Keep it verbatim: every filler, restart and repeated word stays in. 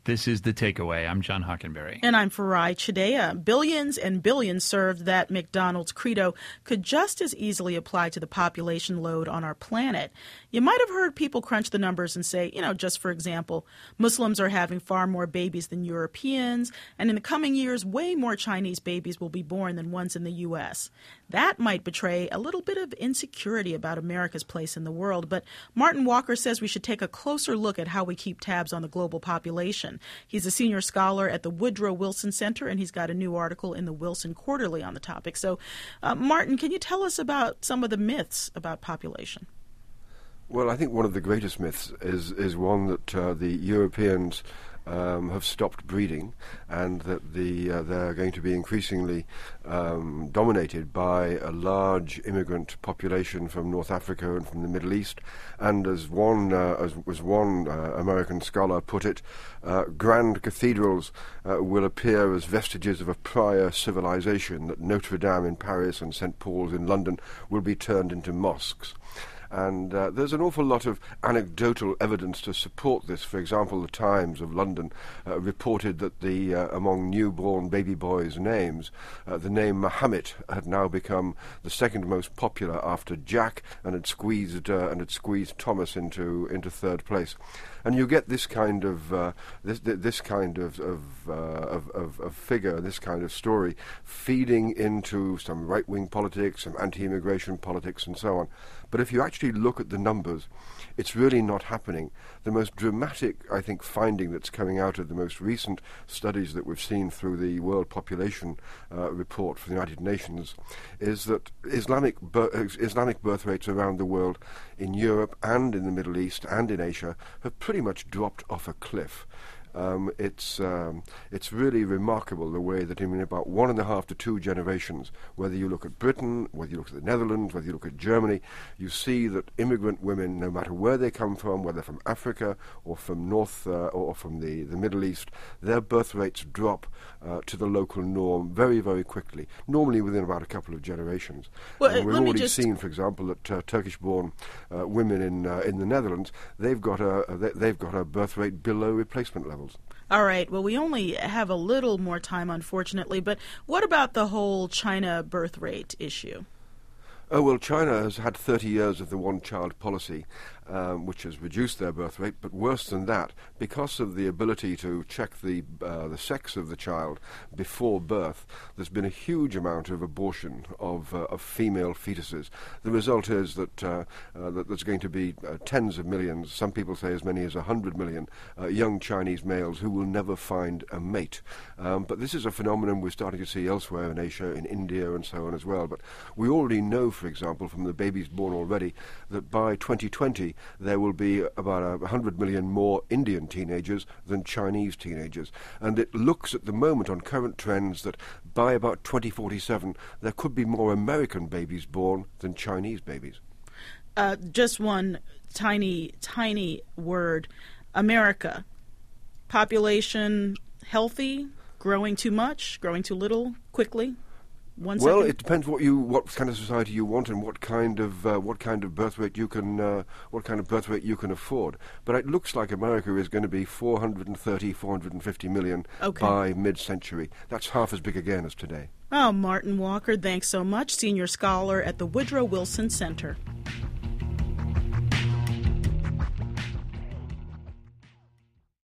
This is The Takeaway. I'm John Hockenberry. And I'm Farai Chideya. Billions and billions served. That McDonald's credo could just as easily apply to the population load on our planet. You might have heard people crunch the numbers and say, you know, just for example, Muslims are having far more babies than Europeans, and in the coming years, way more Chinese babies will be born than ones in the U S. That might betray a little bit of insecurity about America's place in the world, but Martin Walker says we should take a closer look at how we keep tabs on the global population. He's a senior scholar at the Woodrow Wilson Center, and he's got a new article in the Wilson Quarterly on the topic. So, uh, Martin, can you tell us about some of the myths about population? Well, I think one of the greatest myths is, is one that uh, the Europeans Um, have stopped breeding, and that the uh, they're going to be increasingly um, dominated by a large immigrant population from North Africa and from the Middle East. And as one uh, as, as one uh, American scholar put it, uh, grand cathedrals uh, will appear as vestiges of a prior civilization, that Notre Dame in Paris and Saint Paul's in London will be turned into mosques. And uh, there's an awful lot of anecdotal evidence to support this. For example, the Times of London uh, reported that the uh, among newborn baby boys' names, uh, the name Mohammed had now become the second most popular after Jack, and had squeezed uh, and had squeezed Thomas into into third place. And you get this kind of uh, this this kind of of, uh, of of of figure, this kind of story, feeding into some right-wing politics, some anti-immigration politics, and so on. But if you actually look at the numbers, it's really not happening. The most dramatic, I think, finding that's coming out of the most recent studies that we've seen through the World Population uh, Report for the United Nations is that Islamic bir- Islamic birth rates around the world, in Europe and in the Middle East and in Asia, have pretty much dropped off a cliff. Um, it's um, it's really remarkable the way that in about one and a half to two generations, whether you look at Britain, whether you look at the Netherlands, whether you look at Germany, you see that immigrant women, no matter where they come from, whether from Africa or from North uh, or from the, the Middle East, their birth rates drop uh, to the local norm very, very quickly, normally within about a couple of generations. Well, and uh, we've let me already just... seen, for example, that uh, Turkish-born uh, women in uh, in the Netherlands, they've got a they've got a birth rate below replacement levels. All right. Well, we only have a little more time, unfortunately. But what about the whole China birth rate issue? Oh, well, China has had thirty years of the one-child policy, um, which has reduced their birth rate, but worse than that, because of the ability to check the uh, the sex of the child before birth, there's been a huge amount of abortion of, uh, of female fetuses. The result is that, uh, uh, that there's going to be uh, tens of millions, some people say as many as one hundred million, uh, young Chinese males who will never find a mate. Um, but this is a phenomenon we're starting to see elsewhere in Asia, in India and so on as well. But we already know, for example, from the babies born already, that by twenty twenty there will be about one hundred million more Indian teenagers than Chinese teenagers. And it looks at the moment on current trends that by about twenty forty-seven there could be more American babies born than Chinese babies. Uh, just one tiny, tiny word. America. Population healthy? Growing too much? Growing too little? Quickly? One well, second. It depends what you, what kind of society you want, and what kind of uh, what kind of birth rate you can, uh, what kind of birth rate you can afford. But it looks like America is going to be four hundred thirty, four hundred fifty million okay. by mid-century. That's half as big again as today. Oh, Martin Walker, thanks so much. Senior scholar at the Woodrow Wilson Center.